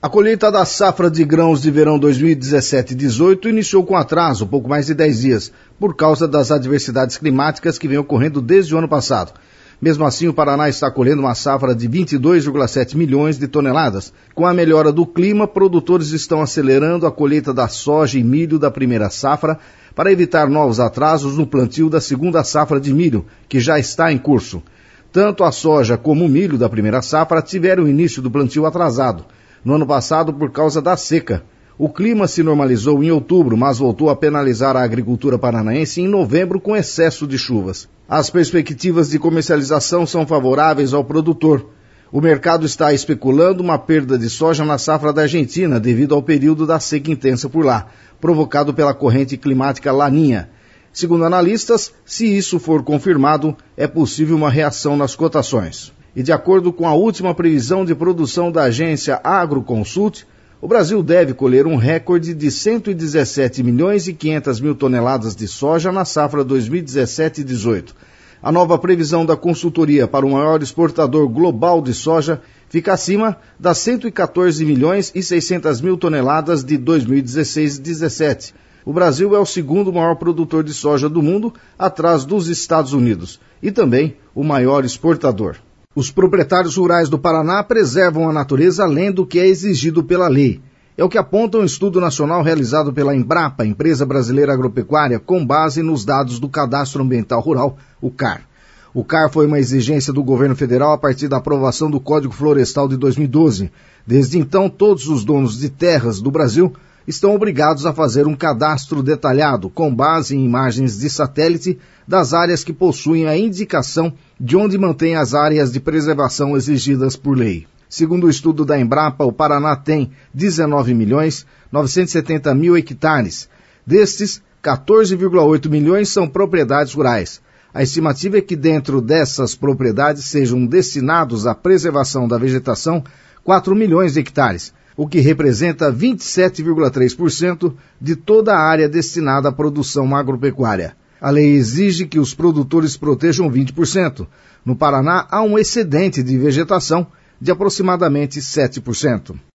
A colheita da safra de grãos de verão 2017-18 iniciou com atraso, pouco mais de 10 dias, por causa das adversidades climáticas que vêm ocorrendo desde o ano passado. Mesmo assim, o Paraná está colhendo uma safra de 22,7 milhões de toneladas. Com a melhora do clima, produtores estão acelerando a colheita da soja e milho da primeira safra para evitar novos atrasos no plantio da segunda safra de milho, que já está em curso. Tanto a soja como o milho da primeira safra tiveram o início do plantio atrasado. No ano passado, por causa da seca. O clima se normalizou em outubro, mas voltou a penalizar a agricultura paranaense em novembro com excesso de chuvas. As perspectivas de comercialização são favoráveis ao produtor. O mercado está especulando uma perda de soja na safra da Argentina devido ao período da seca intensa por lá, provocado pela corrente climática Laninha. Segundo analistas, se isso for confirmado, é possível uma reação nas cotações. E de acordo com a última previsão de produção da agência Agroconsult, o Brasil deve colher um recorde de 117 milhões e 500 mil toneladas de soja na safra 2017-18. A nova previsão da consultoria para o maior exportador global de soja fica acima das 114 milhões e 600 mil toneladas de 2016-17. O Brasil é o segundo maior produtor de soja do mundo, atrás dos Estados Unidos, e também o maior exportador. Os proprietários rurais do Paraná preservam a natureza além do que é exigido pela lei. É o que aponta um estudo nacional realizado pela Embrapa, Empresa Brasileira Agropecuária, com base nos dados do Cadastro Ambiental Rural, o CAR. O CAR foi uma exigência do governo federal a partir da aprovação do Código Florestal de 2012. Desde então, todos os donos de terras do Brasil estão obrigados a fazer um cadastro detalhado, com base em imagens de satélite das áreas que possuem a indicação de onde mantém as áreas de preservação exigidas por lei. Segundo o estudo da Embrapa, o Paraná tem 19 milhões 970 mil hectares. Destes, 14,8 milhões são propriedades rurais. A estimativa é que dentro dessas propriedades sejam destinados à preservação da vegetação 4 milhões de hectares, o que representa 27,3% de toda a área destinada à produção agropecuária. A lei exige que os produtores protejam 20%. No Paraná, há um excedente de vegetação de aproximadamente 7%.